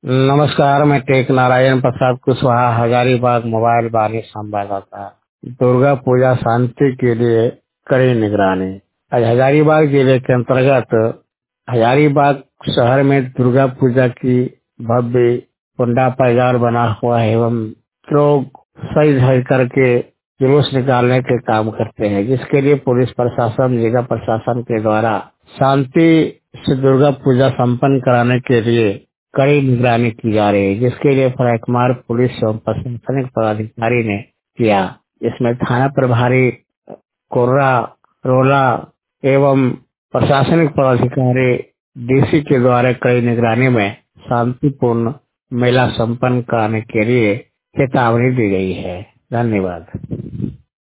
नमस्कार, मैं टेक नारायण प्रसाद कुशवाहा, हजारीबाग मोबाइल बानी संवाददाता। दुर्गा पूजा शांति के लिए कड़ी निगरानी। आज हजारीबाग जिले के अंतर्गत हजारीबाग शहर में दुर्गा पूजा की भव्य कुंडा पैगार बना हुआ है एवं लोग सज धज करके जुलूस निकालने के काम करते हैं, जिसके लिए पुलिस प्रशासन, जिला प्रशासन के द्वारा शांति से दुर्गा पूजा संपन्न कराने के लिए कड़ी निगरानी की जा रही है, जिसके लिए फराकमार पुलिस एवं प्रशासनिक पदाधिकारी ने किया। इसमें थाना प्रभारी कोर्रा, रोला एवं प्रशासनिक पदाधिकारी डीसी के द्वारा कड़ी निगरानी में शांतिपूर्ण मेला संपन्न कराने के लिए चेतावनी दी गई है। धन्यवाद।